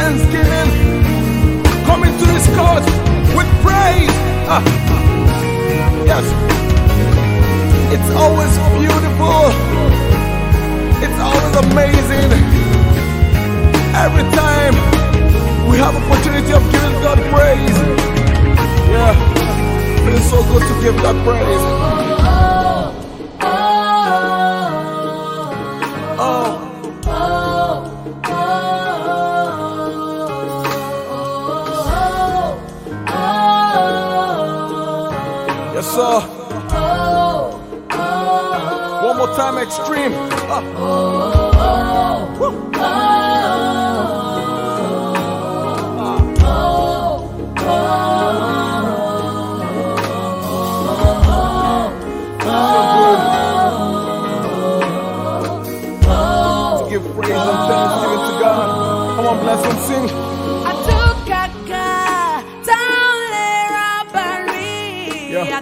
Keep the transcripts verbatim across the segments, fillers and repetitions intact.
thanksgiving, coming to this court with praise. Ah. Yes, it's always beautiful, it's always amazing. Every time we have opportunity of giving God praise, yeah, it is so good to give God praise. Oh. Yes, sir. One more time, extreme. Ah. Woo. Praise and thanksgiving to God. Come on, bless and sing. Yeah.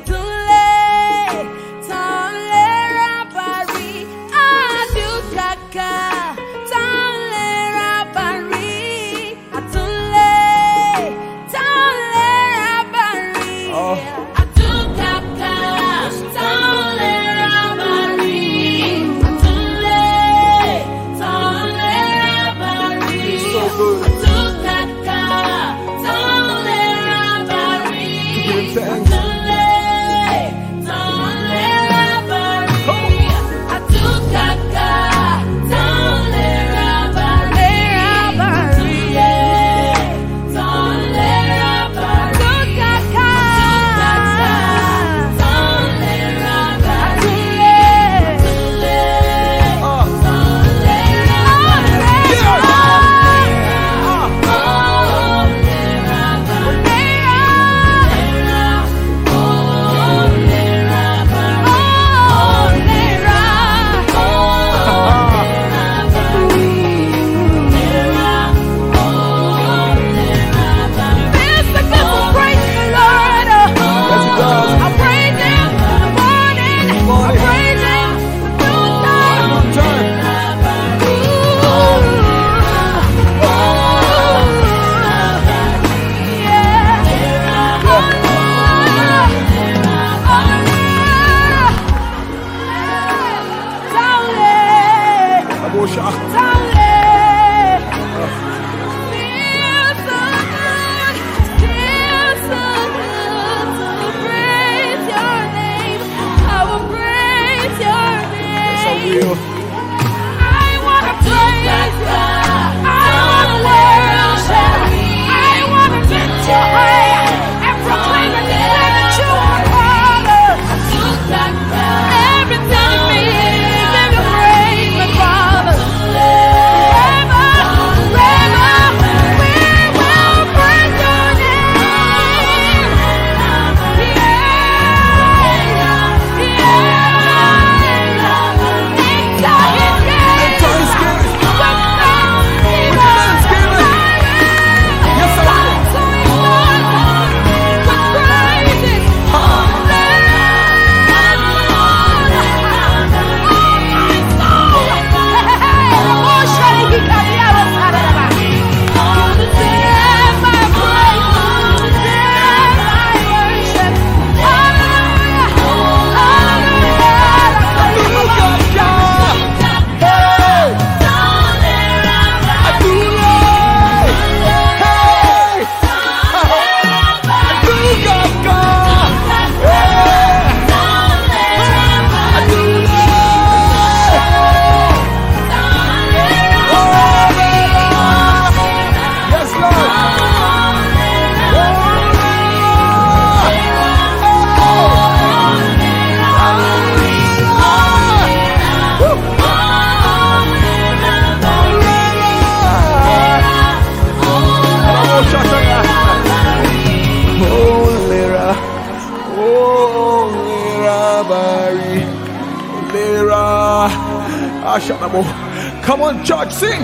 Come on, church, sing.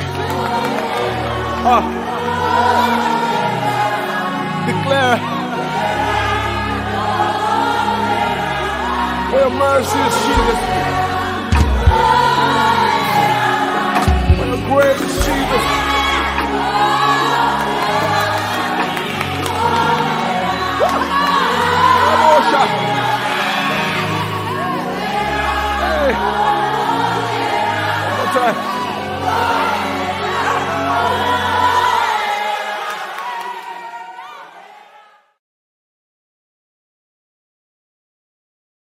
Ah. Declare for your mercy, Jesus.